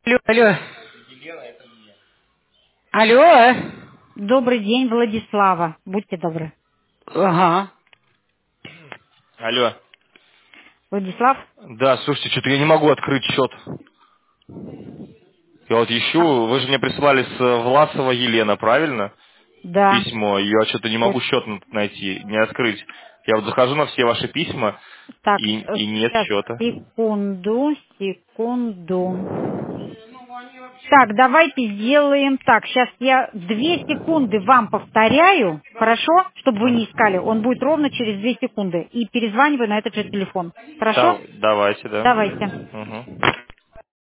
Алло, алло. Алло. Добрый день, Владислава. Будьте добры. Ага. Алло. Владислав? Да, слушайте, что-то я не могу открыть счет. Я вот А, ищу, вы же мне прислали с Власова Елена, правильно? да. Письмо. Я что-то не могу счет найти, не открыть. Я вот захожу на все ваши письма, Так, и нет сейчас, счета. секунду. Так, давайте сделаем так. Сейчас я 2 секунды вам повторяю, хорошо? Чтобы вы не искали. Он будет ровно через 2 секунды. И перезваниваю на этот же телефон. Хорошо? Давайте, да. Давайте. Угу.